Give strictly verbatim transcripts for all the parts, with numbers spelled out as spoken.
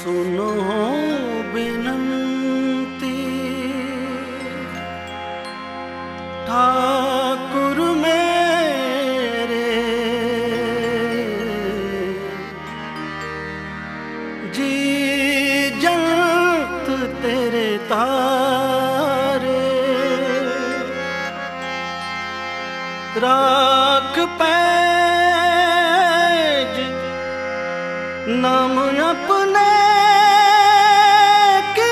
सुनो बिनती ठाकुर मेरे, जी जंत तेरे तारे, राख पैज नाम अपने की,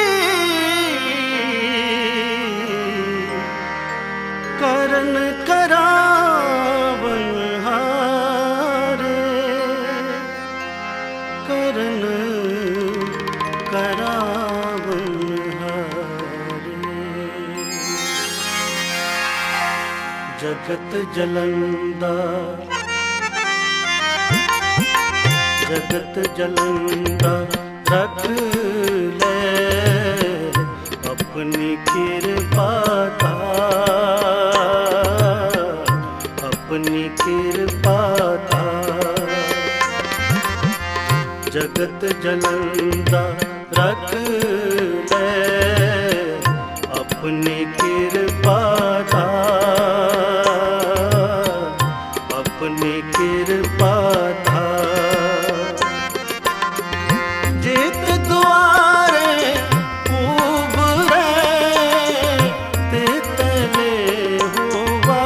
करन करावन हारे, करन करावन हारे। जगत जलंदा जगत जलंदा रख ले अपनी कृपा का, अपनी कृपा का। जगत जलंदा रख ले अपनी कृपा का, अपनी कृपा का। जित द्वारे उबरे ते तले हुआ,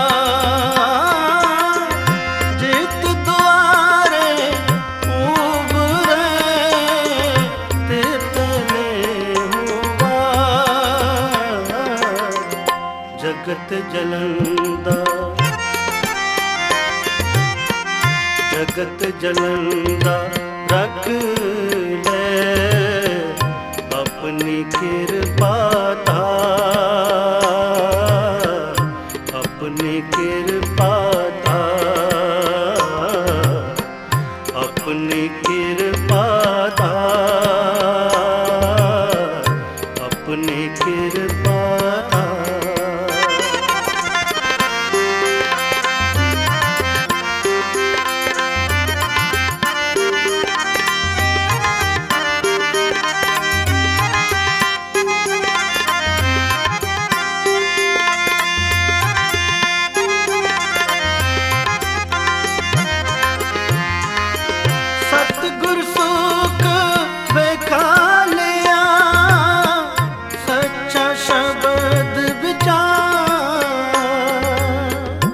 जित द्वारे उबरे ते तले हुआ। जगत जलंदा जगत जलंदा रख ले अपनी कृपा का, अपनी कृपा का, अपनी कृपा का, अपनी कृपा का। सतगुर सुख बेखा लिया, सच्चा शब्द विचार।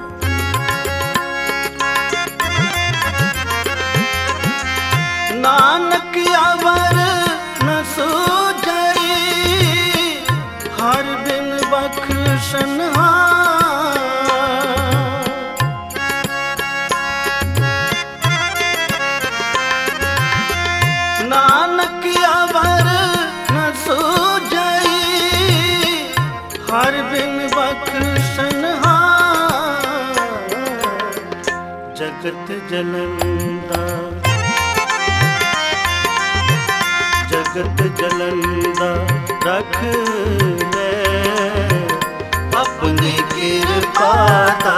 नानक अवर न सूझई, हर बिन बख्शनहार। नानक अवर न सूझई, हर बिन बख्शनहार। जगत जलंदा जगत जलंदा रख ले अपनी कृपा का,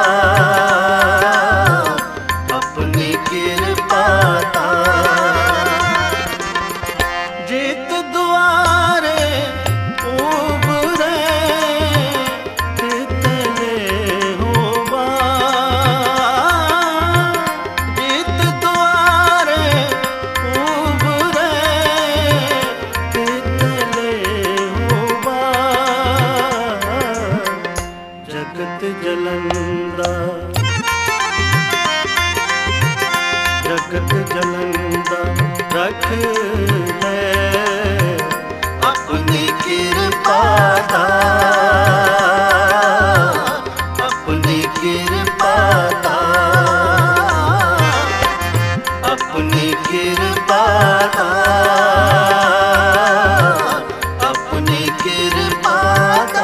अपनी कृपा का। जित द्वारे उबरे ते तले हुआ, जित द्वारे उबरे ते तले हुआ। जगत जलंदा जगत जलंदा रख ले अपनी कृपा का, अपनी कृपा का, अपनी कृपा का, अपनी कृपा का।